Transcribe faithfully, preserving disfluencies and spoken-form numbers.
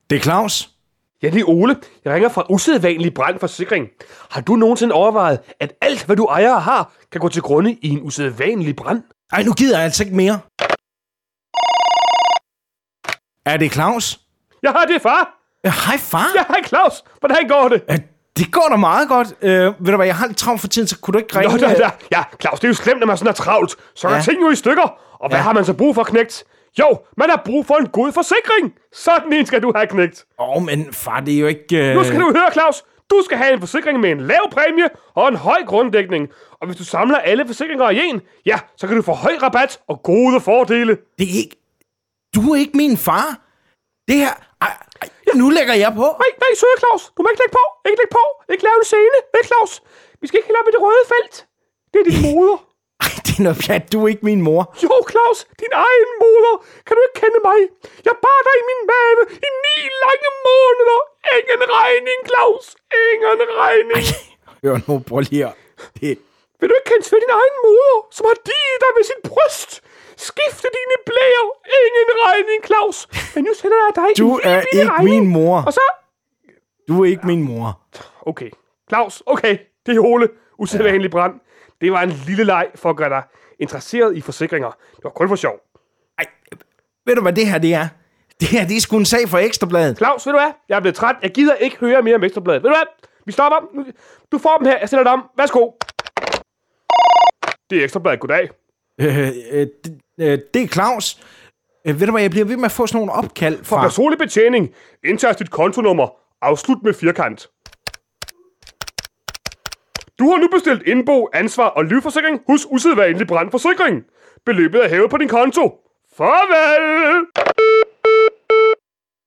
Det er Claus. Ja, det er Ole. Jeg ringer fra usædvanlig brandforsikring. Har du nogensinde overvejet, at alt, hvad du ejer og har, kan gå til grunde i en usædvanlig brand? Ej, nu gider jeg altså ikke mere. Er det Claus? Ja, det er far. Ja, hej far. Ja, hej Claus. Hvordan går det? Ja, det går da meget godt. Øh, ved du hvad, jeg har lidt travlt for tiden, så kunne du ikke ringe? Nå, da, da. Ja, Claus, det er jo slemt, når man sådan er travlt. Så er Ja. ting jo i stykker. Og hvad Ja. har man så brug for, knægt? Jo, man har brug for en god forsikring. Sådan en skal du have, knægt. Åh, oh, men far, det er jo ikke... Øh... Nu skal du høre, Claus. Du skal have en forsikring med en lav præmie og en høj grunddækning. Og hvis du samler alle forsikringer i en, ja, så kan du få høj rabat og gode fordele. Det er ikke... Du er ikke min far. Det her... Ej, ej, nu lægger jeg på. Nej, nej, søde Claus. Du må ikke lægge på. Ikke lægge på. Ikke lave en scene. Ikke, Claus? Vi skal ikke helt op i det røde felt. Det er din moder. Ej, det er noget pjat. Du er ikke min mor. Jo, Claus. Din egen moder. Kan du ikke kende mig? Jeg bar dig i min mave i ni lange måneder. Ingen regning, Claus. Ingen regning. Hør nu, prøv lige her. Det... Vil du ikke kende til din egen moder, som har diget dig ved sit bryst? Skifte dine blæer. Ingen regning, Claus. Men nu sender jeg dig Du en er lille ikke regning. min mor. Og så... Du er ikke min mor. Okay. Claus, okay. Det er Ole. Usædvanlig brand. Det var en lille leg for at gøre dig interesseret i forsikringer. Det var kun for sjov. Ej, ved du hvad det her det er? Det her, det er sgu en sag for Ekstrabladet. Claus, ved du hvad? Jeg er blevet træt. Jeg gider ikke høre mere om Ekstrabladet. Ved du hvad? Vi stopper. Du får dem her. Jeg sætter dem om. Værsgo. Det er Ekstrabladet. Goddag. Øh, øh, det, øh, det er Claus. Øh, ved du hvad, jeg bliver ved med at få sådan nogle opkald For fra... personlig betjening. Indtast dit kontonummer. Afslut med firkant. Du har nu bestilt indbo, ansvar og livforsikring hos Usædvanlig Brandforsikring. Beløbet er hævet på din konto. Farvel!